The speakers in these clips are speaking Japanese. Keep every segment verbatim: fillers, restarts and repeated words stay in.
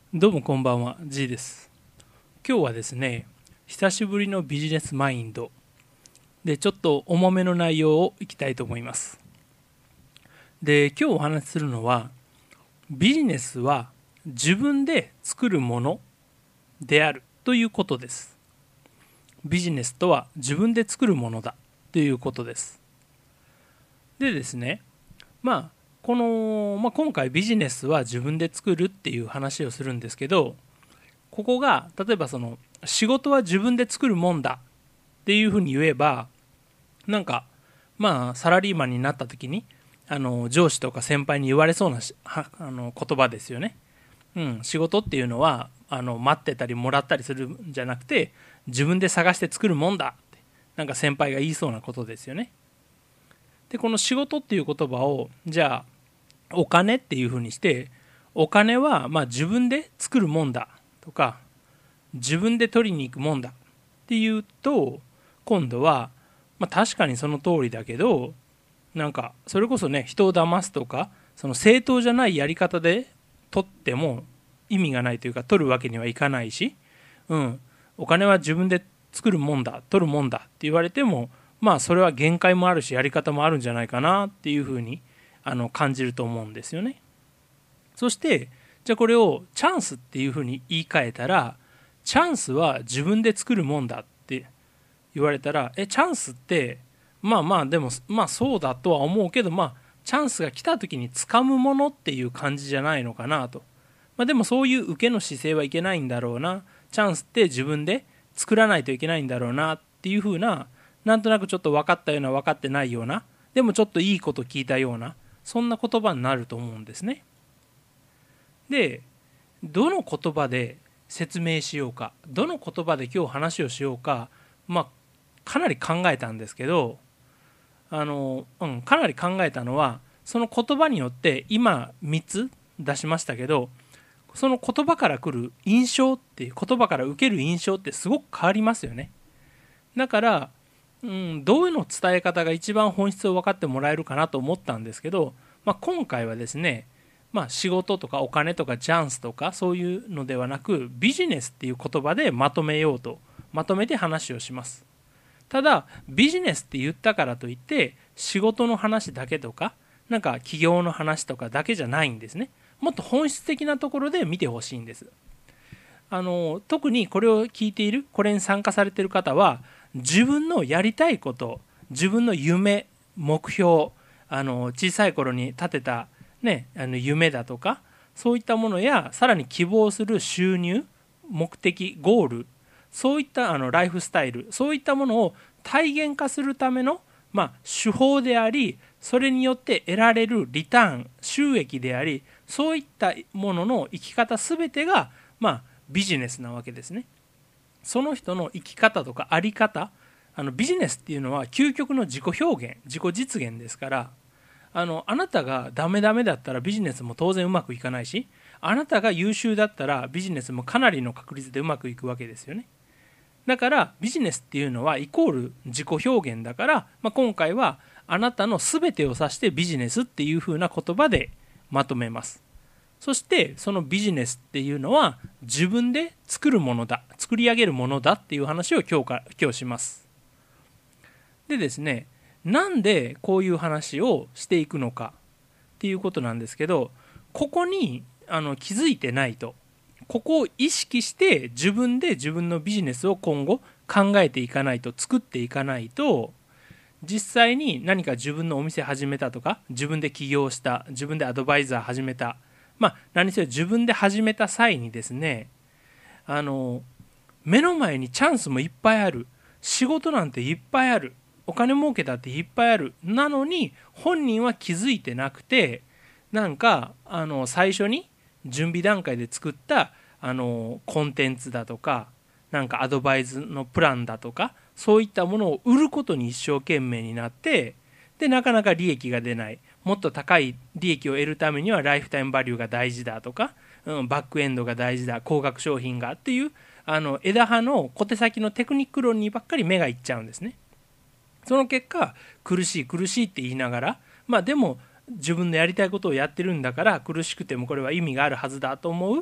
どうもこんばんは、G です。今日はですね、久しぶりのビジネスマインドでちょっと重めの内容をいきたいと思います。で、今日お話しするのは、ビジネスは自分で作るものであるということです。ビジネスとは自分で作るものだということです。でですね、まあこの、まあ、今回ビジネスは自分で作るっていう話をするんですけど、ここが例えばその仕事は自分で作るもんだっていうふうに言えば、なんかまあサラリーマンになった時にあの上司とか先輩に言われそうなあの言葉ですよね。うん、仕事っていうのはあの待ってたりもらったりするんじゃなくて、自分で探して作るもんだってなんか先輩が言いそうなことですよね。でこの仕事っていう言葉をじゃあお金っていうふうにして、お金はまあ自分で作るもんだとか、自分で取りに行くもんだっていうと、今度は、まあ、確かにその通りだけど、なんかそれこそね、人を騙すとかその正当じゃないやり方で取っても意味がないというか、取るわけにはいかないし、うん、お金は自分で作るもんだ、取るもんだって言われても、まあそれは限界もあるしやり方もあるんじゃないかなっていうふうにあの感じると思うんですよね。そしてじゃあこれをチャンスっていうふうに言い換えたら、チャンスは自分で作るもんだって言われたら、えチャンスってまあまあでもまあそうだとは思うけど、まあチャンスが来た時に掴むものっていう感じじゃないのかなと。まあでもそういう受けの姿勢はいけないんだろうな、チャンスって自分で作らないといけないんだろうなっていうふうな、なんとなくちょっと分かったような分かってないような、でもちょっといいこと聞いたような、そんな言葉になると思うんですね。で、どの言葉で説明しようか、どの言葉で今日話をしようか、まあかなり考えたんですけど、あの、うん、かなり考えたのは、その言葉によって今みっつ出しましたけど、その言葉から来る印象っていう、言葉から受ける印象ってすごく変わりますよね。だから、うん、どういうの伝え方が一番本質を分かってもらえるかなと思ったんですけど、まあ、今回はですね、まあ、仕事とかお金とかチャンスとかそういうのではなく、ビジネスっていう言葉でまとめようと、まとめて話をします。ただビジネスって言ったからといって仕事の話だけとか、なんか企業の話とかだけじゃないんですね。もっと本質的なところで見てほしいんです。あの特にこれを聞いている、これに参加されている方は、自分のやりたいこと、自分の夢、目標、あの小さい頃に立てた、ね、あの夢だとか、そういったものや、さらに希望する収入、目的、ゴール、そういったあのライフスタイル、そういったものを体現化するための、まあ、手法であり、それによって得られるリターン、収益であり、そういったものの生き方すべてが、まあ、ビジネスなわけですね。その人の生き方とかあり方、あのビジネスっていうのは究極の自己表現、自己実現ですから、あのあなたがダメダメだったらビジネスも当然うまくいかないし、あなたが優秀だったらビジネスもかなりの確率でうまくいくわけですよね。だからビジネスっていうのはイコール自己表現だから、まあ、今回はあなたの全てを指してビジネスっていう風な言葉でまとめます。そしてそのビジネスっていうのは自分で作るものだ、作り上げるものだっていう話を今日か今日します。でですね、なんでこういう話をしていくのかっていうことなんですけど、ここにあの気づいてないと、ここを意識して自分で自分のビジネスを今後考えていかないと、作っていかないと、実際に何か自分のお店始めたとか、自分で起業した、自分でアドバイザー始めた、まあ何せ自分で始めた際にですね、あの目の前にチャンスもいっぱいある、仕事なんていっぱいある、お金儲けだっていっぱいある、なのに本人は気づいてなくて、なんかあの最初に準備段階で作ったあのコンテンツだとか、なんかアドバイスのプランだとか、そういったものを売ることに一生懸命になって、でなかなか利益が出ない、もっと高い利益を得るためにはライフタイムバリューが大事だとか、うん、バックエンドが大事だ、高額商品がっていう、あの枝葉の小手先のテクニック論にばっかり目がいっちゃうんですね。その結果、苦しい苦しいって言いながら、まあでも自分のやりたいことをやってるんだから、苦しくてもこれは意味があるはずだと思う、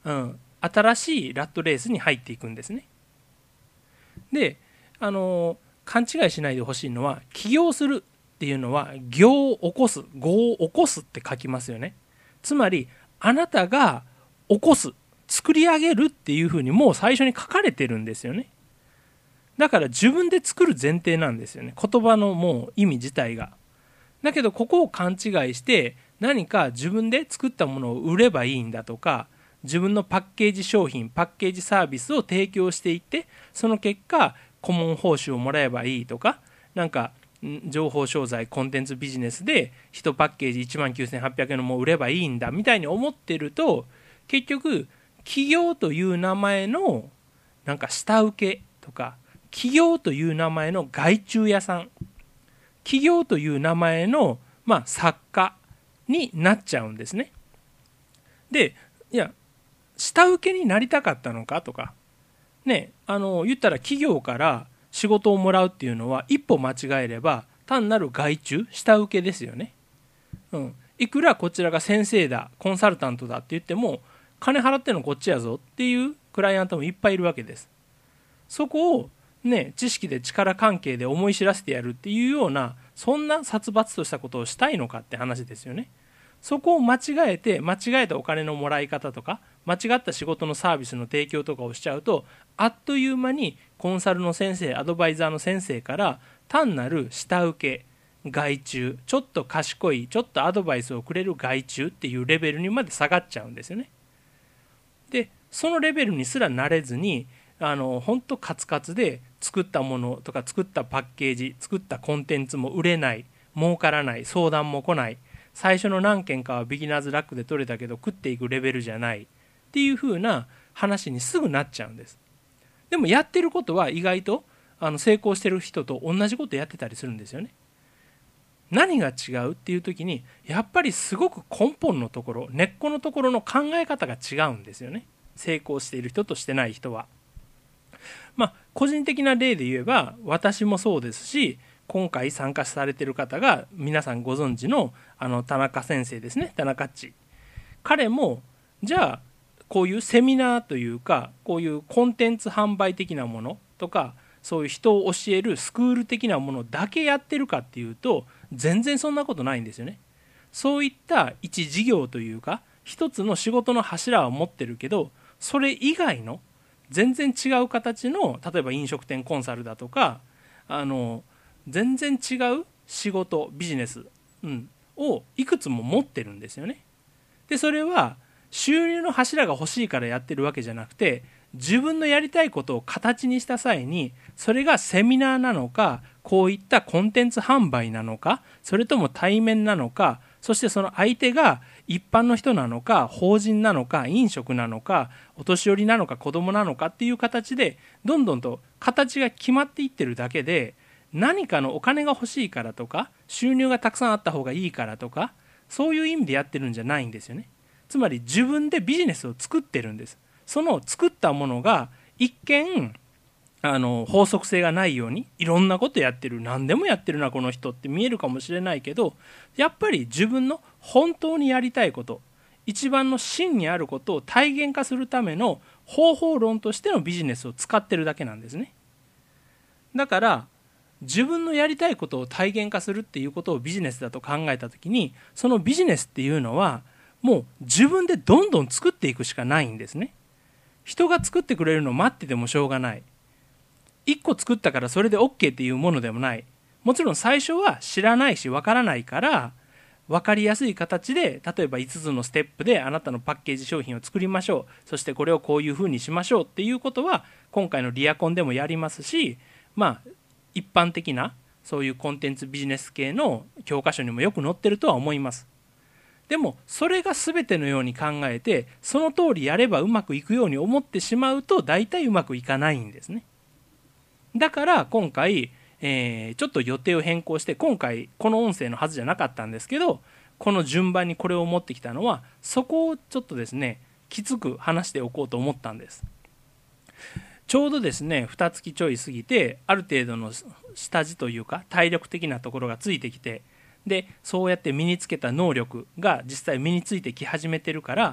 うん、新しいラットレースに入っていくんですね。で、あの勘違いしないでほしいのは、起業するっていうのは業を起こす、業を起こすって書きますよね。つまりあなたが起こす、作り上げるっていうふうにもう最初に書かれてるんですよね。だから自分で作る前提なんですよね、言葉のもう意味自体が。だけどここを勘違いして何か自分で作ったものを売ればいいんだとか、自分のパッケージ商品、パッケージサービスを提供していって、その結果顧問報酬をもらえばいいとか、なんか情報商材コンテンツビジネスでいちパッケージいちまんきゅうせんはっぴゃくえんのも売ればいいんだみたいに思ってると、結局企業という名前のなんか下請けとか、企業という名前の外注屋さん、企業という名前の、まあ、作家になっちゃうんですね。で、いや下請けになりたかったのかとかね、あの言ったら企業から仕事をもらうっていうのは一歩間違えれば単なる外注、下請けですよね。うん、いくらこちらが先生だ、コンサルタントだって言っても、金払ってんのこっちやぞっていうクライアントもいっぱいいるわけです。そこをね、知識で力関係で思い知らせてやるっていうような、そんな殺伐としたことをしたいのかって話ですよね。そこを間違えて、間違えたお金のもらい方とか、間違った仕事のサービスの提供とかをしちゃうと、あっという間にコンサルの先生、アドバイザーの先生から単なる下請け、外注、ちょっと賢い、ちょっとアドバイスをくれる外注っていうレベルにまで下がっちゃうんですよね。で、そのレベルにすらなれずに、あの本当カツカツで作ったものとか作ったパッケージ、作ったコンテンツも売れない、儲からない、相談も来ない、最初の何件かはビギナーズラックで取れたけど食っていくレベルじゃないっていう風な話にすぐなっちゃうんです。でもやってることは意外とあの成功してる人と同じことやってたりするんですよね。何が違うっていう時に、やっぱりすごく根本のところ、根っこのところの考え方が違うんですよね。成功している人としてない人は。まあ個人的な例で言えば私もそうですし、今回参加されている方が皆さんご存知のあの田中先生ですね、田中っち。彼もじゃあこういうセミナーというか、こういうコンテンツ販売的なものとか、そういう人を教えるスクール的なものだけやってるかっていうと、全然そんなことないんですよね。そういった一事業というか、一つの仕事の柱は持ってるけど、それ以外の全然違う形の、例えば飲食店コンサルだとか、あの全然違う仕事、ビジネス、うん、をいくつも持ってるんですよね。でそれは収入の柱が欲しいからやってるわけじゃなくて、自分のやりたいことを形にした際に、それがセミナーなのか、こういったコンテンツ販売なのか、それとも対面なのか、そしてその相手が一般の人なのか、法人なのか、飲食なのか、お年寄りなのか、子供なのかっていう形でどんどんと形が決まっていってるだけで、何かのお金が欲しいからとか、収入がたくさんあった方がいいからとか、そういう意味でやってるんじゃないんですよね。つまり自分でビジネスを作ってるんです。その作ったものが一見あの法則性がないようにいろんなことやってる、何でもやってるなこの人って見えるかもしれないけど、やっぱり自分の本当にやりたいこと、一番の真にあることを体現化するための方法論としてのビジネスを使ってるだけなんですね。だから自分のやりたいことを体現化するっていうことをビジネスだと考えたときに、そのビジネスっていうのはもう自分でどんどん作っていくしかないんですね。人が作ってくれるのを待っててもしょうがない。いっこ作ったからそれで OK っていうものでもない。もちろん最初は知らないしわからないから、分かりやすい形で、例えばいつつのステップであなたのパッケージ商品を作りましょう、そしてこれをこういうふうにしましょうっていうことは今回のリアコンでもやりますし、まあ一般的なそういうコンテンツビジネス系の教科書にもよく載ってるとは思います。でもそれが全てのように考えて、その通りやればうまくいくように思ってしまうと大体うまくいかないんですね。だから今回、えー、ちょっと予定を変更して、今回この音声のはずじゃなかったんですけど、この順番にこれを持ってきたのは、そこをちょっとですねきつく話しておこうと思ったんです。ちょうどですねにがつちょい過ぎて、ある程度の下地というか体力的なところがついてきて、でそうやって身につけた能力が実際身についてき始めてるから、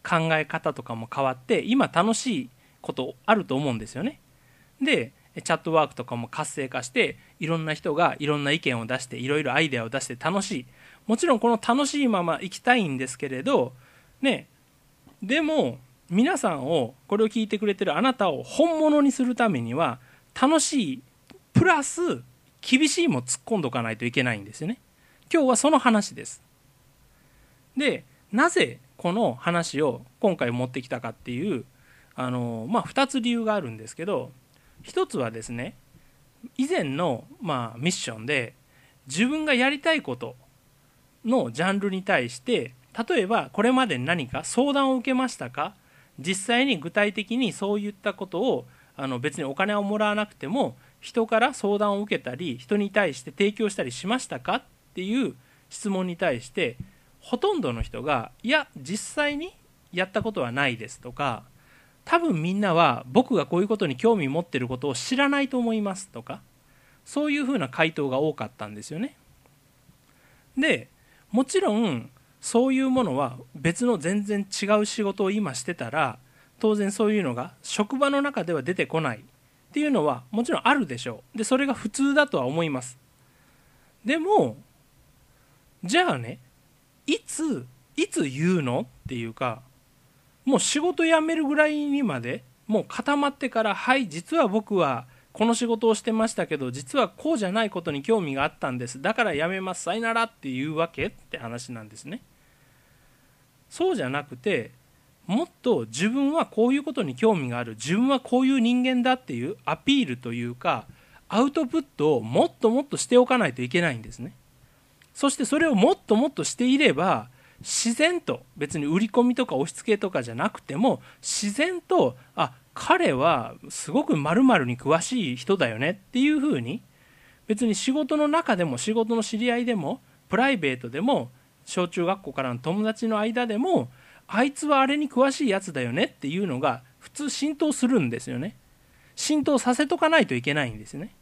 考え方とかも変わって今楽しいことあると思うんですよね。でチャットワークとかも活性化していろんな人がいろんな意見を出していろいろアイデアを出して楽しい。もちろんこの楽しいまま生きたいんですけれどね、でも皆さんをこれを聞いてくれてるあなたを本物にするためには楽しいプラス厳しいも突っ込んどかないといけないんですよね。今日はその話です。でなぜこの話を今回持ってきたかっていうあの、まあ、ふたつ理由があるんですけど、ひとつはですね、以前の、まあ、ミッションで自分がやりたいことのジャンルに対して例えばこれまで何か相談を受けましたか、実際に具体的にそういったことをあの別にお金をもらわなくても人から相談を受けたり人に対して提供したりしましたかっていう質問に対してほとんどの人がいや実際にやったことはないですとか、多分みんなは僕がこういうことに興味持っていることを知らないと思いますとか、そういうふうな回答が多かったんですよね。でもちろんそういうものは別の全然違う仕事を今してたら当然そういうのが職場の中では出てこないっていうのはもちろんあるでしょう。でそれが普通だとは思います。でもじゃあね、いついつ言うのっていうか、もう仕事辞めるぐらいにまでもう固まってから、はい実は僕はこの仕事をしてましたけど実はこうじゃないことに興味があったんです、だから辞めます、さよならっていうわけって話なんですね。そうじゃなくて、もっと自分はこういうことに興味がある、自分はこういう人間だっていうアピールというかアウトプットをもっともっとしておかないといけないんですね。そしてそれをもっともっとしていれば自然と、別に売り込みとか押し付けとかじゃなくても自然と、あ彼はすごく〇〇に詳しい人だよねっていうふうに、別に仕事の中でも仕事の知り合いでもプライベートでも小中学校からの友達の間でもあいつはあれに詳しいやつだよねっていうのが普通浸透するんですよね。浸透させとかないといけないんですね。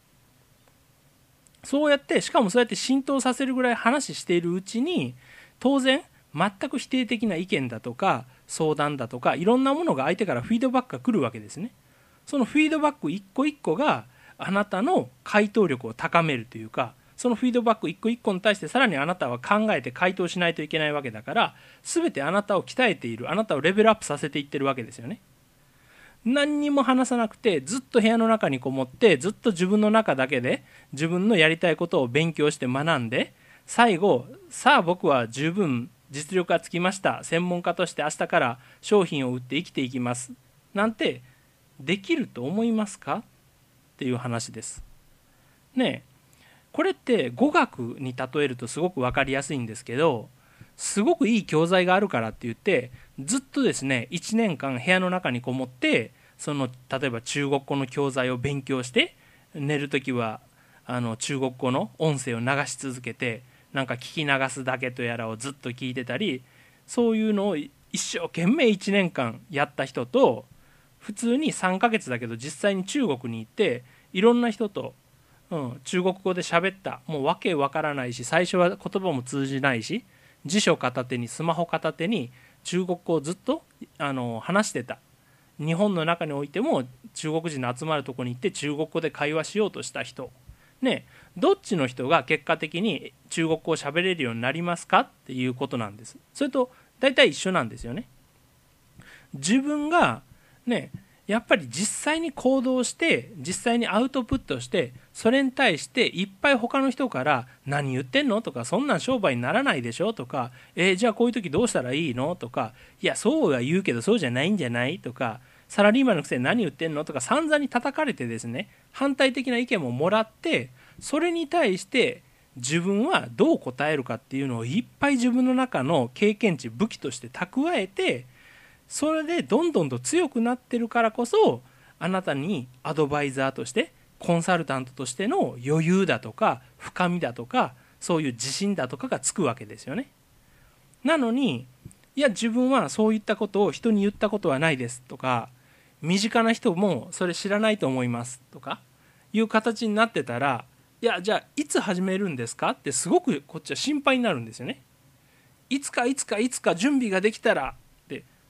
そうやって、しかもそうやって浸透させるぐらい話しているうちに当然全く否定的な意見だとか相談だとかいろんなものが相手からフィードバックが来るわけですね。そのフィードバック一個一個があなたの回答力を高めるというか、そのフィードバック一個一個に対してさらにあなたは考えて回答しないといけないわけだから、全てあなたを鍛えている、あなたをレベルアップさせていってるわけですよね。何にも話さなくてずっと部屋の中にこもってずっと自分の中だけで自分のやりたいことを勉強して学んで、最後さあ僕は十分実力がつきました、専門家として明日から商品を売って生きていきますなんてできると思いますかっていう話ですね。えこれって語学に例えるとすごく分かりやすいんですけど、すごくいい教材があるからって言ってずっとですねいちねんかん部屋の中にこもってその例えば中国語の教材を勉強して寝るときはあの中国語の音声を流し続けてなんか聞き流すだけとやらをずっと聞いてたり、そういうのを一生懸命いちねんかんやった人と、普通にさんかげつだけど実際に中国に行っていろんな人とうん、中国語で喋った、もうわけわからないし最初は言葉も通じないし辞書片手にスマホ片手に中国語をずっとあの話してた、日本の中においても中国人の集まるところに行って中国語で会話しようとした人ね、どっちの人が結果的に中国語を喋れるようになりますかっていうことなんです。それと大体一緒なんですよね。自分がねやっぱり実際に行動して実際にアウトプットして、それに対していっぱい他の人から何言ってんのとか、そんなん商売にならないでしょとか、えー、じゃあこういう時どうしたらいいのとか、いやそうは言うけどそうじゃないんじゃないとか、サラリーマンのくせに何言ってんのとか散々に叩かれてですね、反対的な意見ももらって、それに対して自分はどう答えるかっていうのをいっぱい自分の中の経験値武器として蓄えて、それでどんどんと強くなってるからこそ、あなたにアドバイザーとしてコンサルタントとしての余裕だとか深みだとかそういう自信だとかがつくわけですよね。なのにいや自分はそういったことを人に言ったことはないですとか、身近な人もそれ知らないと思いますとかいう形になってたら、いやじゃあいつ始めるんですかってすごくこっちは心配になるんですよね。いつかいつかいつか準備ができたらって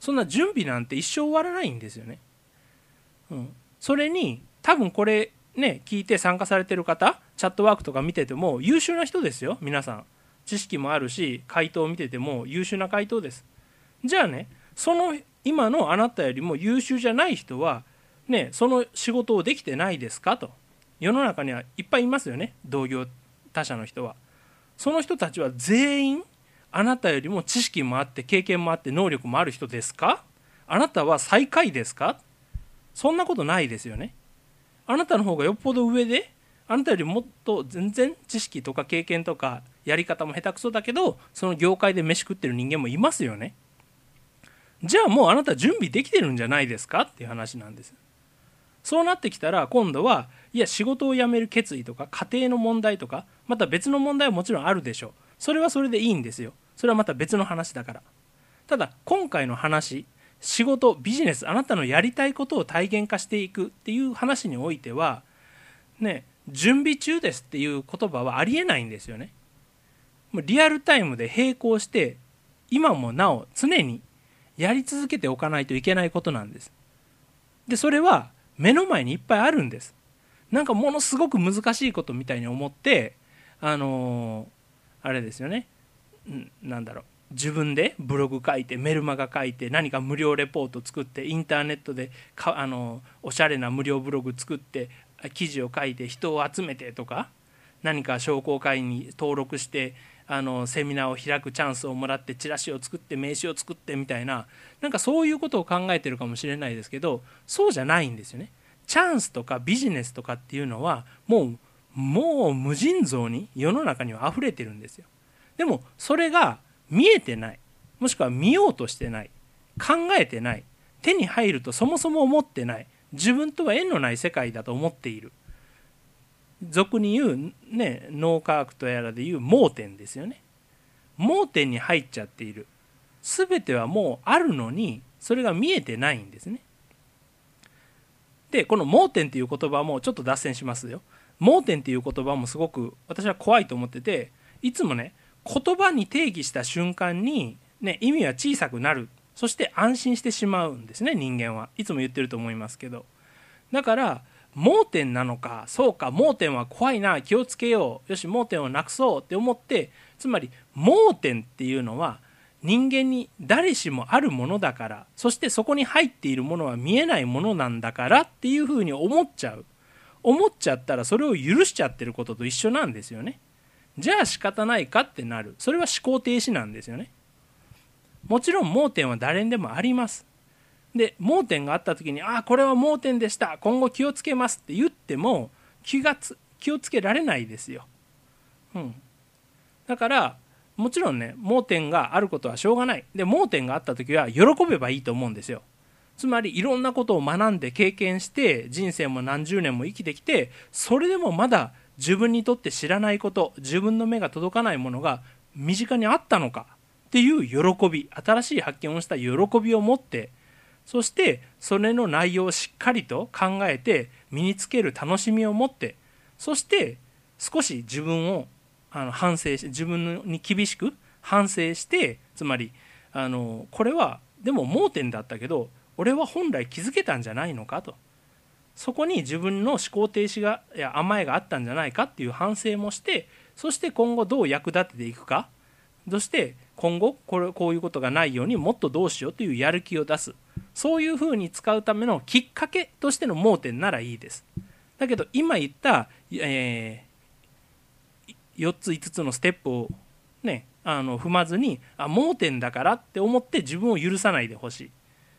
そんな準備なんて一生終わらないんですよね。うん、それに多分これね聞いて参加されてる方、チャットワークとか見てても優秀な人ですよ。皆さん知識もあるし、回答を見てても優秀な回答です。じゃあね、その今のあなたよりも優秀じゃない人はね、その仕事をできてないですかと。世の中にはいっぱいいますよね、同業他社の人は。その人たちは全員あなたよりも知識もあって経験もあって能力もある人ですか？あなたは最下位ですか？そんなことないですよね。あなたの方がよっぽど上で、あなたよりもっと全然知識とか経験とかやり方も下手くそだけど、その業界で飯食ってる人間もいますよね。じゃあもうあなた準備できてるんじゃないですかっていう話なんです。そうなってきたら今度は、いや仕事を辞める決意とか家庭の問題とかまた別の問題はもちろんあるでしょう。それはそれでいいんですよ。それはまた別の話だから。ただ今回の話、仕事ビジネス、あなたのやりたいことを体現化していくっていう話においてはね、準備中ですっていう言葉はありえないんですよね。もうリアルタイムで並行して今もなお常にやり続けておかないといけないことなんです。でそれは目の前にいっぱいあるんです。なんかものすごく難しいことみたいに思ってあのー、あれですよね、なんだろう、自分でブログ書いてメルマガ書いて何か無料レポート作ってインターネットでかあのおしゃれな無料ブログ作って記事を書いて人を集めてとか、何か商工会に登録してあのセミナーを開くチャンスをもらってチラシを作って名刺を作ってみたいな、なんかそういうことを考えてるかもしれないですけど、そうじゃないんですよね。チャンスとかビジネスとかっていうのはもうもう無尽蔵に世の中には溢れてるんですよ。でもそれが見えてない、もしくは見ようとしてない、考えてない、手に入るとそもそも思ってない、自分とは縁のない世界だと思っている、俗に言う、ね、脳科学とやらで言う盲点ですよね。盲点に入っちゃっている。全てはもうあるのにそれが見えてないんですね。でこの盲点っていう言葉もちょっと脱線しますよ。盲点っていう言葉もすごく私は怖いと思ってて、いつもね言葉に定義した瞬間に、ね、意味は小さくなる、そして安心してしまうんですね。人間はいつも言ってると思いますけど、だから盲点なのか、そうか盲点は怖いな、気をつけよう、よし盲点をなくそうって思って、つまり盲点っていうのは人間に誰しもあるものだから、そしてそこに入っているものは見えないものなんだからっていうふうに思っちゃう。思っちゃったらそれを許しちゃってることと一緒なんですよね。じゃあ仕方ないかってなる。それは思考停止なんですよね。もちろん盲点は誰にでもあります。で盲点があった時に、ああこれは盲点でした、今後気をつけますって言っても気がつ気をつけられないですよ。うん。だからもちろんね盲点があることはしょうがない。で盲点があった時は喜べばいいと思うんですよ。つまりいろんなことを学んで経験して人生も何十年も生きてきて、それでもまだ自分にとって知らないこと、自分の目が届かないものが身近にあったのかっていう喜び、新しい発見をした喜びを持って、そしてそれの内容をしっかりと考えて身につける楽しみを持って、そして少し自分をあの反省して、自分に厳しく反省して、つまりあのこれはでも盲点だったけど俺は本来気づけたんじゃないのかと、そこに自分の思考停止がいや甘えがあったんじゃないかっていう反省もして、そして今後どう役立てていくか、そして今後これこういうことがないようにもっとどうしようというやる気を出す、そういうふうに使うためのきっかけとしての盲点ならいいです。だけど今言った、えー、よっついつつのステップを、ね、あの踏まずに、あ盲点だからって思って自分を許さないでほしい。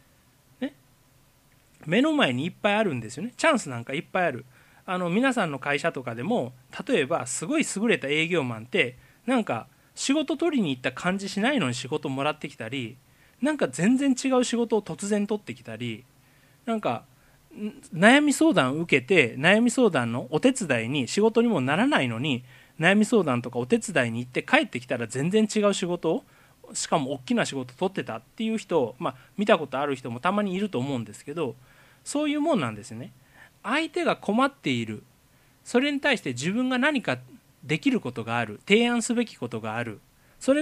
目の前にいっぱいあるんですよね。チャンスなんかいっぱいある。あの皆さんの会社とかでも例えばすごい優れた営業マンってなんか仕事取りに行った感じしないのに仕事もらってきたり、なんか全然違う仕事を突然取ってきたり、なんか悩み相談を受けて悩み相談のお手伝いに仕事にもならないのに悩み相談とかお手伝いに行って帰ってきたら全然違う仕事を、しかも大きな仕事取ってたっていう人を、まあ、見たことある人もたまにいると思うんですけど、そういうもんなんですね。相手が困っている、それに対して自分が何かできることがある、提案すべきことがある、それが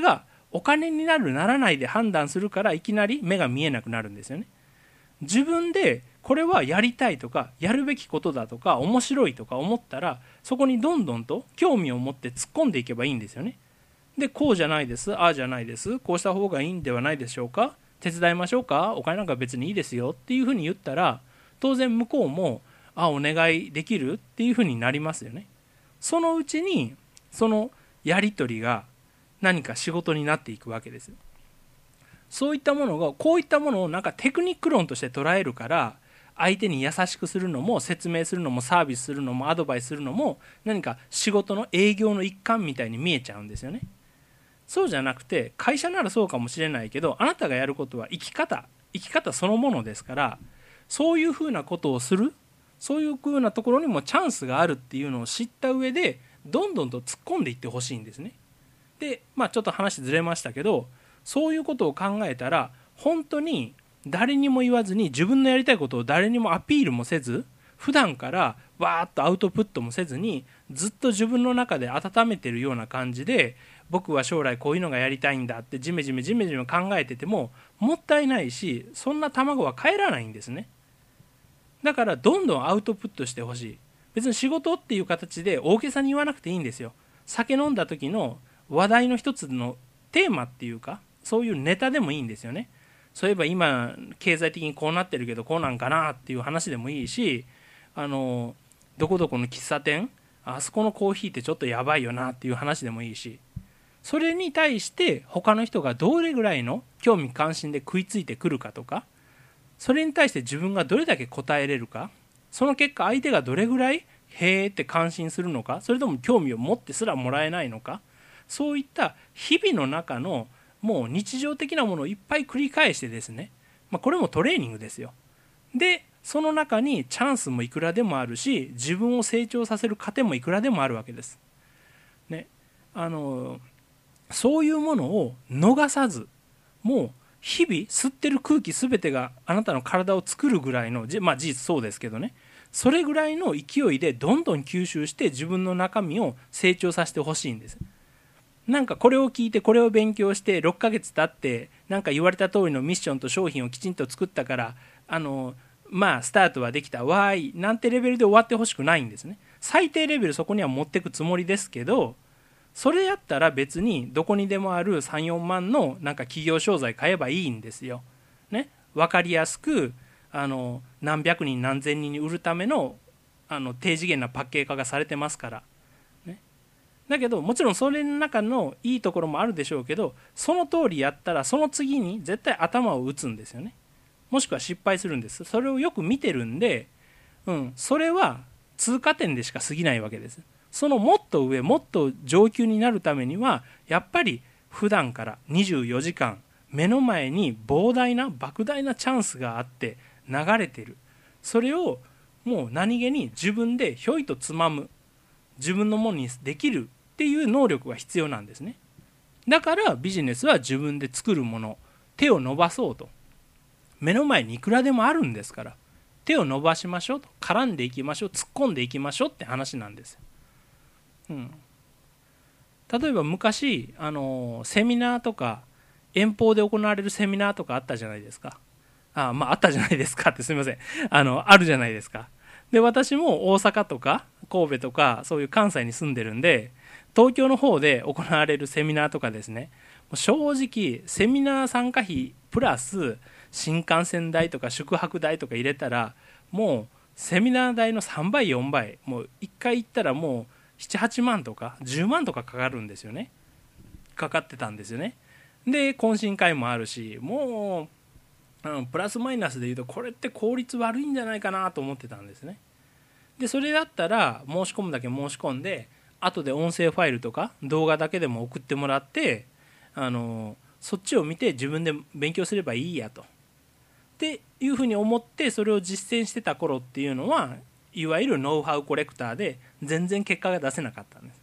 お金になるならないで判断するからいきなり目が見えなくなるんですよね。自分でこれはやりたいとかやるべきことだとか面白いとか思ったら、そこにどんどんと興味を持って突っ込んでいけばいいんですよね。で、こうじゃないです、ああじゃないです、こうした方がいいんではないでしょうか、手伝いましょうか、お金なんか別にいいですよっていうふうに言ったら、当然向こうもあお願いできるっていうふうになりますよね。そのうちにそのやり取りが何か仕事になっていくわけです。そういったものが、こういったものをなんかテクニック論として捉えるから、相手に優しくするのも説明するのもサービスするのもアドバイスするのも何か仕事の営業の一環みたいに見えちゃうんですよね。そうじゃなくて、会社ならそうかもしれないけど、あなたがやることは生き方生き方そのものですから、そういうふうなことをする、そういうふうなところにもチャンスがあるっていうのを知った上で、どんどんと突っ込んでいってほしいんですね。で、まあちょっと話ずれましたけど、そういうことを考えたら、本当に誰にも言わずに自分のやりたいことを誰にもアピールもせず、普段からわーっとアウトプットもせずに、ずっと自分の中で温めてるような感じで、僕は将来こういうのがやりたいんだってジメジメジメジメ考えててももったいないし、そんな卵は帰らないんですね。だからどんどんアウトプットしてほしい。別に仕事っていう形で大げさに言わなくていいんですよ。酒飲んだ時の話題の一つのテーマっていうか、そういうネタでもいいんですよね。そういえば今経済的にこうなってるけどこうなんかなっていう話でもいいし、あのどこどこの喫茶店、あそこのコーヒーってちょっとやばいよなっていう話でもいいし、それに対して他の人がどれぐらいの興味関心で食いついてくるかとか、それに対して自分がどれだけ答えれるか、その結果相手がどれぐらいへーって感心するのか、それとも興味を持ってすらもらえないのか、そういった日々の中のもう日常的なものをいっぱい繰り返してですね、まあ、これもトレーニングですよ。で、その中にチャンスもいくらでもあるし、自分を成長させる糧もいくらでもあるわけです。ね、あのそういうものを逃さず、もう日々吸ってる空気すべてがあなたの体を作るぐらいの、まあ事実そうですけどね、それぐらいの勢いでどんどん吸収して自分の中身を成長させてほしいんです。なんかこれを聞いてこれを勉強してろっかげつ経ってなんか言われた通りのミッションと商品をきちんと作ったから、あのまあスタートはできたわーいなんてレベルで終わってほしくないんですね。最低レベルそこには持っていくつもりですけど、それやったら別にどこにでもあるさん、よんまんのなんか企業商材買えばいいんですよ。ね、分かりやすくあの何百人何千人に売るためのあの低次元なパッケージ化がされてますから。ね、だけどもちろんそれの中のいいところもあるでしょうけど、その通りやったらその次に絶対頭を打つんですよね。もしくは失敗するんです。それをよく見てるんで、うん、それは通過点でしか過ぎないわけです。そのもっと上もっと上級になるためにはやっぱり普段からにじゅうよじかん目の前に膨大な莫大なチャンスがあって流れてる、それをもう何気に自分でひょいとつまむ、自分のものにできるっていう能力が必要なんですね。だからビジネスは自分で作るもの、手を伸ばそうと、目の前にいくらでもあるんですから手を伸ばしましょうと、絡んでいきましょう、突っ込んでいきましょうって話なんですよ。うん、例えば昔あのセミナーとか遠方で行われるセミナーとかあったじゃないですか。あまああったじゃないですかってすみません、あのあるじゃないですか。で私も大阪とか神戸とかそういう関西に住んでるんで、東京の方で行われるセミナーとかですね、正直セミナー参加費プラス新幹線代とか宿泊代とか入れたらもうセミナー代のさんばいよんばい、もういっかい行ったらもうなな、はちまんとかじゅうまんとかかかるんですよね。かかってたんですよね。で懇親会もあるし、もう、うん、プラスマイナスで言うとこれって効率悪いんじゃないかなと思ってたんですね。でそれだったら申し込むだけ申し込んで、後で音声ファイルとか動画だけでも送ってもらって、あのそっちを見て自分で勉強すればいいやとっていうふうに思ってそれを実践してた頃っていうのは、いわゆるノウハウコレクターで全然結果が出せなかったんです。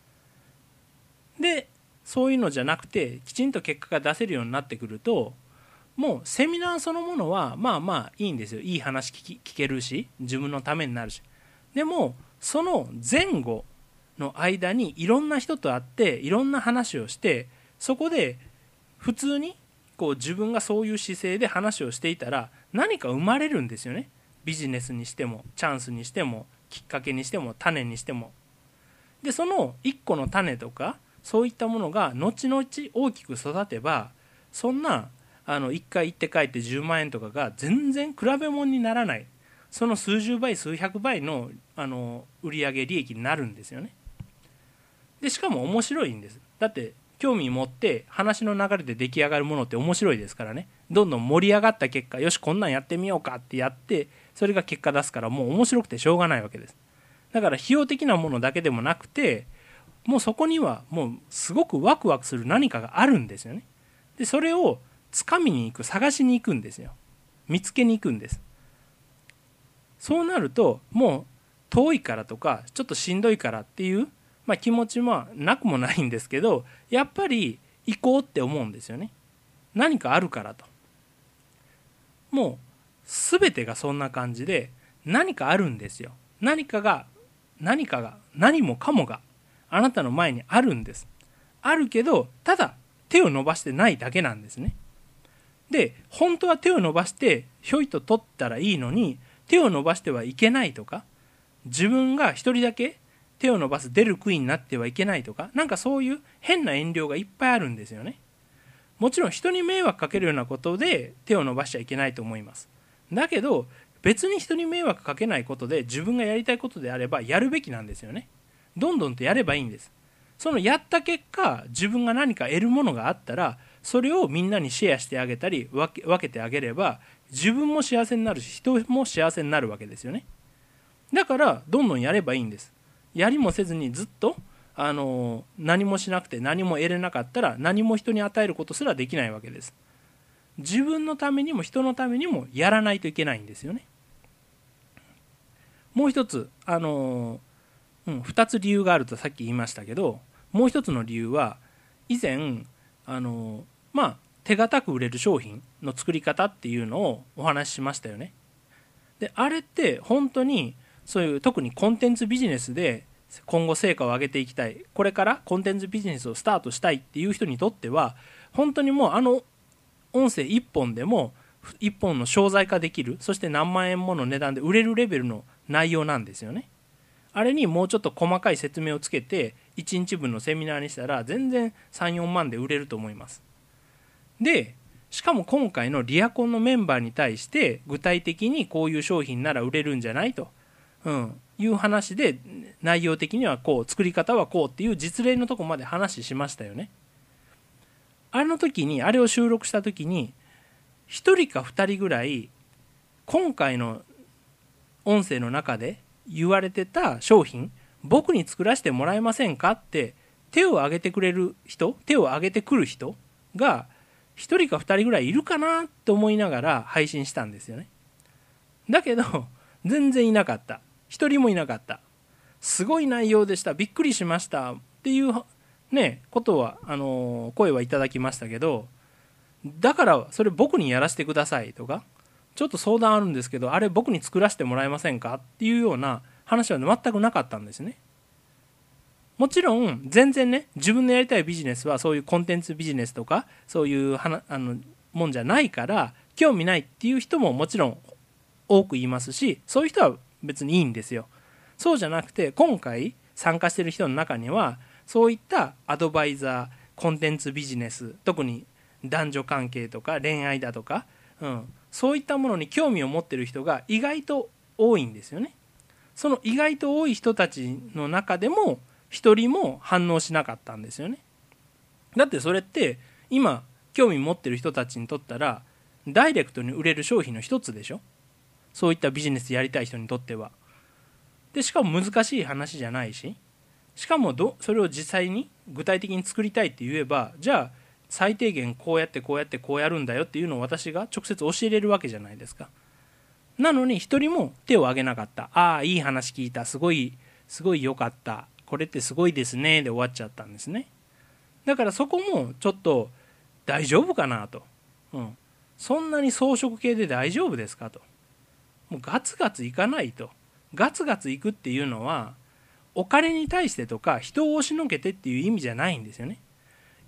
でそういうのじゃなくてきちんと結果が出せるようになってくると、もうセミナーそのものはまあまあいいんですよ。いい話聞き聞けるし自分のためになるし、でもその前後の間にいろんな人と会っていろんな話をして、そこで普通にこう自分がそういう姿勢で話をしていたら何か生まれるんですよね。ビジネスにしてもチャンスにしてもきっかけにしても種にしても。でそのいっこの種とかそういったものが後々大きく育てば、そんなあのいっかい行って帰ってじゅうまんえんとかが全然比べ物にならない、その数十倍数百倍の、あの売上利益になるんですよね。でしかも面白いんです。だって興味持って話の流れで出来上がるものって面白いですからね。どんどん盛り上がった結果、よしこんなんやってみようかってやって、それが結果出すから、もう面白くてしょうがないわけです。だから費用的なものだけでもなくて、もうそこにはもうすごくワクワクする何かがあるんですよね。でそれを掴みに行く、探しに行くんですよ。見つけに行くんです。そうなるともう遠いからとかちょっとしんどいからっていう、まあ、気持ちはなくもないんですけど、やっぱり行こうって思うんですよね。何かあるからと。もう全てがそんな感じで、何かあるんですよ。何かが何かが何もかもがあなたの前にあるんです。あるけどただ手を伸ばしてないだけなんですね。で本当は手を伸ばしてひょいと取ったらいいのに、手を伸ばしてはいけないとか、自分が一人だけ手を伸ばす出る杭になってはいけないとか、なんかそういう変な遠慮がいっぱいあるんですよね。もちろん人に迷惑かけるようなことで手を伸ばしちゃいけないと思います。だけど別に人に迷惑かけないことで自分がやりたいことであればやるべきなんですよね。どんどんとやればいいんです。そのやった結果、自分が何か得るものがあったら、それをみんなにシェアしてあげたり分け、分けてあげれば、自分も幸せになるし人も幸せになるわけですよね。だからどんどんやればいいんです。やりもせずにずっとあの何もしなくて何も得れなかったら、何も人に与えることすらできないわけです。自分のためにも人のためにもやらないといけないんですよね。もう一つあの、うん、ふたつ理由があるとさっき言いましたけど、もう一つの理由は、以前あのまあ手堅く売れる商品の作り方っていうのをお話ししましたよね。であれって本当にそういう特にコンテンツビジネスで今後成果を上げていきたい、これからコンテンツビジネスをスタートしたいっていう人にとっては、本当にもうあの音声いっぽんでもいっぽんの商材化できる、そして何万円もの値段で売れるレベルの内容なんですよね。あれにもうちょっと細かい説明をつけていちにちぶんのセミナーにしたら全然さん、よんまんで売れると思います。でしかも今回のリアコンのメンバーに対して具体的にこういう商品なら売れるんじゃないと、うん、いう話で、内容的にはこう、作り方はこうっていう実例のとこまで話しましたよね。あの時に、あれを収録した時にひとりかふたりぐらい今回の音声の中で言われてた商品、僕に作らせてもらえませんかって手を挙げてくれる人、手を挙げてくる人がひとりかふたりぐらいいるかなと思いながら配信したんですよね。だけど全然いなかった。ひとりもいなかった。すごい内容でした、びっくりしましたっていうねことはあの声はいただきましたけど、だからそれ僕にやらせてくださいとか、ちょっと相談あるんですけどあれ僕に作らせてもらえませんかっていうような話は全くなかったんですね。もちろん全然ね、自分のやりたいビジネスはそういうコンテンツビジネスとかそういうはなあのもんじゃないから興味ないっていう人ももちろん多くいますし、そういう人は別にいいんですよ。そうじゃなくて今回参加している人の中にはそういったアドバイザー、コンテンツビジネス、特に男女関係とか恋愛だとか、うん、そういったものに興味を持っている人が意外と多いんですよね。その意外と多い人たちの中でも一人も反応しなかったんですよね。だってそれって今興味持ってる人たちにとったらダイレクトに売れる商品の一つでしょ。そういったビジネスやりたい人にとっては。でしかも難しい話じゃないし、しかもどそれを実際に具体的に作りたいって言えば、じゃあ最低限こうやってこうやってこうやるんだよっていうのを私が直接教えれるわけじゃないですか。なのに一人も手を挙げなかった。ああいい話聞いた、すごいすごい良かった、これってすごいですねで終わっちゃったんですね。だからそこもちょっと大丈夫かなと、うん、そんなに装飾系で大丈夫ですかと、もうガツガツいかないと。ガツガツいくっていうのはお金に対してとか人を押しのけてっていう意味じゃないんですよね。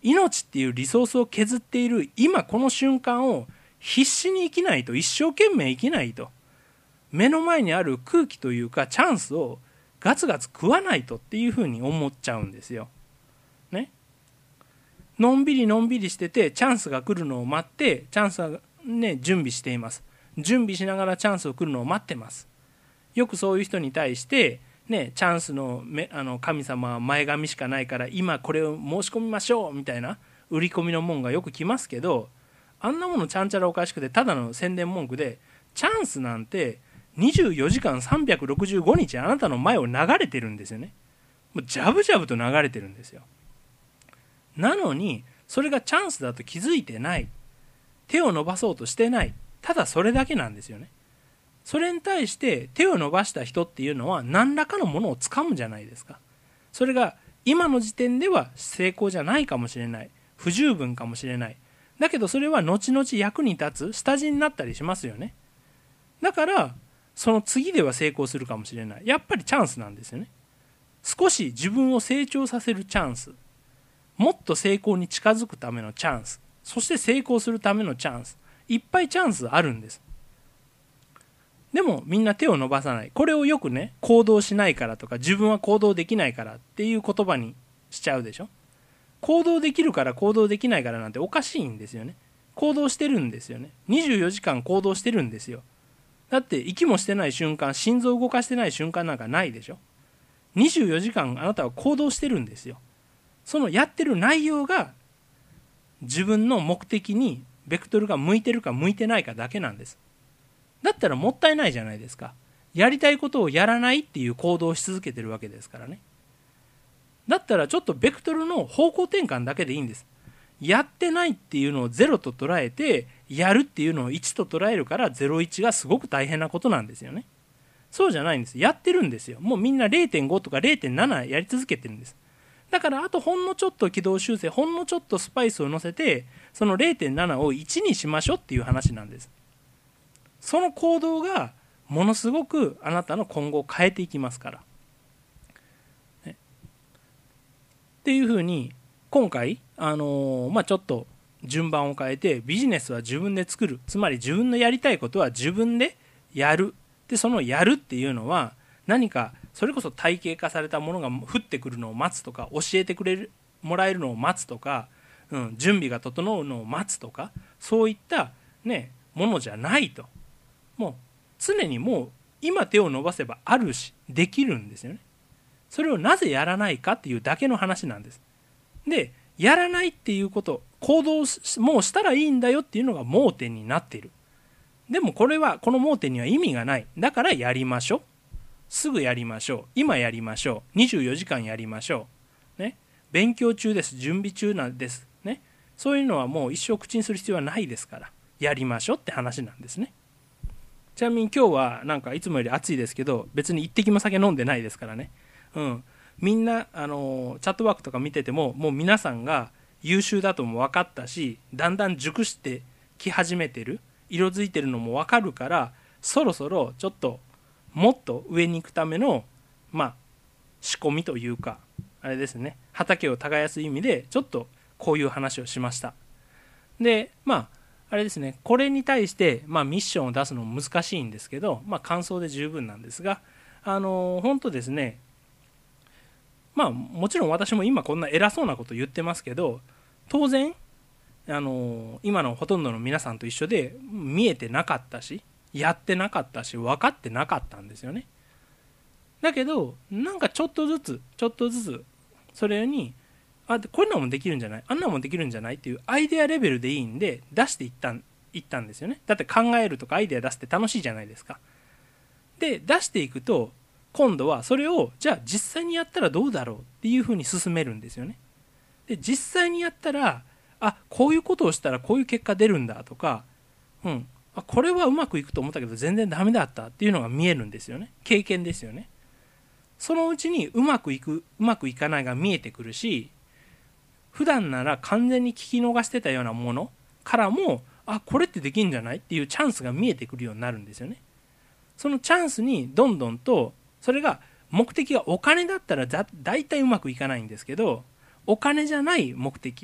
命っていうリソースを削っている今この瞬間を必死に生きないと、一生懸命生きないと、目の前にある空気というかチャンスをガツガツ食わないとっていうふうに思っちゃうんですよ。ね。のんびりのんびりしててチャンスが来るのを待って、チャンスはね準備しています。準備しながらチャンスを来るのを待ってます。よくそういう人に対してね、チャンスのめあの神様は前髪しかないから今これを申し込みましょうみたいな売り込みの文がよく来ますけど、あんなものちゃんちゃらおかしくてただの宣伝文句で、チャンスなんてにじゅうよじかんさんびゃくろくじゅうごにちあなたの前を流れてるんですよね。もうジャブジャブと流れてるんですよ。なのにそれがチャンスだと気づいてない、手を伸ばそうとしてない、ただそれだけなんですよね。それに対して手を伸ばした人っていうのは何らかのものを掴むじゃないですか。それが今の時点では成功じゃないかもしれない、不十分かもしれない、だけどそれは後々役に立つ下地になったりしますよね。だからその次では成功するかもしれない、やっぱりチャンスなんですよね。少し自分を成長させるチャンス、もっと成功に近づくためのチャンス、そして成功するためのチャンス、いっぱいチャンスあるんです。でもみんな手を伸ばさない。これをよくね、行動しないからとか自分は行動できないからっていう言葉にしちゃうでしょ。行動できるから行動できないからなんておかしいんですよね。行動してるんですよね。にじゅうよじかん行動してるんですよ。だって息もしてない瞬間、心臓動かしてない瞬間なんかないでしょ。にじゅうよじかんあなたは行動してるんですよ。そのやってる内容が自分の目的にベクトルが向いてるか向いてないかだけなんです。だったらもったいないじゃないですか。やりたいことをやらないっていう行動をし続けてるわけですからね。だったらちょっとベクトルの方向転換だけでいいんです。やってないっていうのをゼロと捉えて、やるっていうのをいちと捉えるからゼロイチがすごく大変なことなんですよね。そうじゃないんです。やってるんですよ。もうみんな れいてんご とか れいてんなな やり続けてるんです。だからあとほんのちょっと軌道修正、ほんのちょっとスパイスを乗せて、その れいてんなな をいちにしましょうっていう話なんです。その行動がものすごくあなたの今後を変えていきますから。ね、っていうふうに今回、あのー、まあちょっと順番を変えて、ビジネスは自分で作る、つまり自分のやりたいことは自分でやる。でそのやるっていうのは何かそれこそ体系化されたものが降ってくるのを待つとか、教えてくれるもらえるのを待つとか、うん、準備が整うのを待つとか、そういったねものじゃないと。もう常にもう今手を伸ばせばあるしできるんですよね。それをなぜやらないかっていうだけの話なんです。でやらないっていうこと、行動もうしたらいいんだよっていうのが盲点になっている。でもこれはこの盲点には意味がない。だからやりましょう。すぐやりましょう。今やりましょう。にじゅうよじかんやりましょう。ね、勉強中です。準備中なんです。ね、そういうのはもう一生口にする必要はないですから、やりましょうって話なんですね。ちなみに今日はなんかいつもより暑いですけど、別に一滴も酒飲んでないですからね。うん、みんなあのチャットワークとか見てても、もう皆さんが優秀だとも分かったし、だんだん熟してき始めてる、色づいてるのも分かるから、そろそろちょっともっと上に行くためのまあ仕込みというかあれですね、畑を耕す意味でちょっとこういう話をしました。でまああれですね、これに対して、まあ、ミッションを出すのも難しいんですけど、まあ、感想で十分なんですが、あのー、本当ですね、まあもちろん私も今こんな偉そうなこと言ってますけど、当然あの今のほとんどの皆さんと一緒で見えてなかったし、やってなかったし、分かってなかったんですよね。だけどなんかちょっとずつちょっとずつそれに、あ、こういうのもできるんじゃない、あんなもできるんじゃないっていうアイデアレベルでいいんで出していったんいったんですよね。だって考えるとかアイデア出すって楽しいじゃないですか。で出していくと今度はそれをじゃあ実際にやったらどうだろうっていうふうに進めるんですよね。で実際にやったら、あ、こういうことをしたらこういう結果出るんだとか、うん、あ、これはうまくいくと思ったけど全然ダメだったっていうのが見えるんですよね。経験ですよね。そのうちにうまくいくうまくいかないが見えてくるし、普段なら完全に聞き逃してたようなものからも、あ、これってできるんじゃないっていうチャンスが見えてくるようになるんですよね。そのチャンスにどんどんと、それが目的がお金だったらだだいたいうまくいかないんですけど、お金じゃない目的、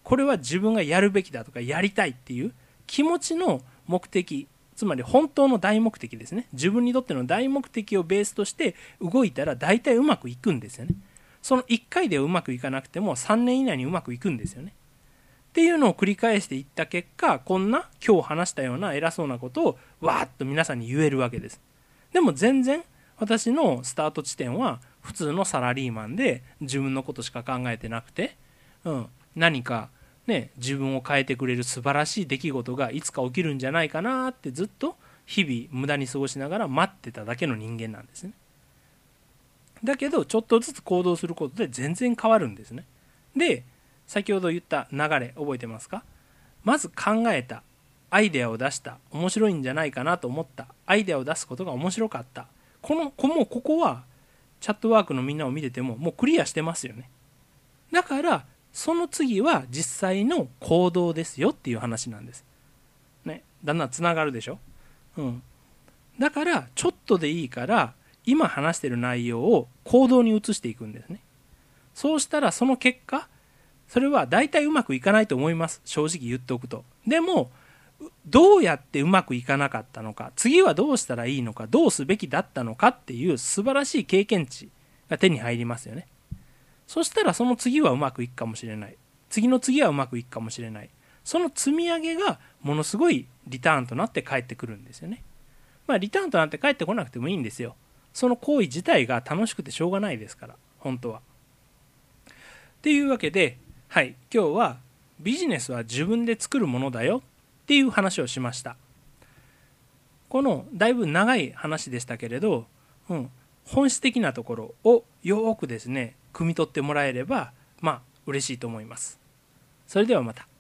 これは自分がやるべきだとかやりたいっていう気持ちの目的、つまり本当の大目的ですね。自分にとっての大目的をベースとして動いたら大体うまくいくんですよね。そのいっかいではうまくいかなくてもさんねん以内にうまくいくんですよね。っていうのを繰り返していった結果、こんな今日話したような偉そうなことをわーっと皆さんに言えるわけです。でも全然私のスタート地点は普通のサラリーマンで自分のことしか考えてなくて、うん、何かね、自分を変えてくれる素晴らしい出来事がいつか起きるんじゃないかなってずっと日々無駄に過ごしながら待ってただけの人間なんですね。だけどちょっとずつ行動することで全然変わるんですね。で、先ほど言った流れ覚えてますか？まず考えた、アイデアを出した、面白いんじゃないかなと思った、アイデアを出すことが面白かった、このもうここはチャットワークのみんなを見ててももうクリアしてますよね。だからその次は実際の行動ですよっていう話なんです、ね、だんだんつながるでしょ、うん、だからちょっとでいいから今話してる内容を行動に移していくんですね。そうしたらその結果、それは大体うまくいかないと思います、正直言っておくと。でもどうやってうまくいかなかったのか、次はどうしたらいいのか、どうすべきだったのかっていう素晴らしい経験値が手に入りますよね。そしたらその次はうまくいくかもしれない、次の次はうまくいくかもしれない、その積み上げがものすごいリターンとなって返ってくるんですよね。まあリターンとなって返ってこなくてもいいんですよ。その行為自体が楽しくてしょうがないですから、本当は。っていうわけで、はい、今日はビジネスは自分で作るものだよっていう話をしました。このだいぶ長い話でしたけれど、うん、本質的なところをよーくですね汲み取ってもらえればまあ嬉しいと思います。それではまた。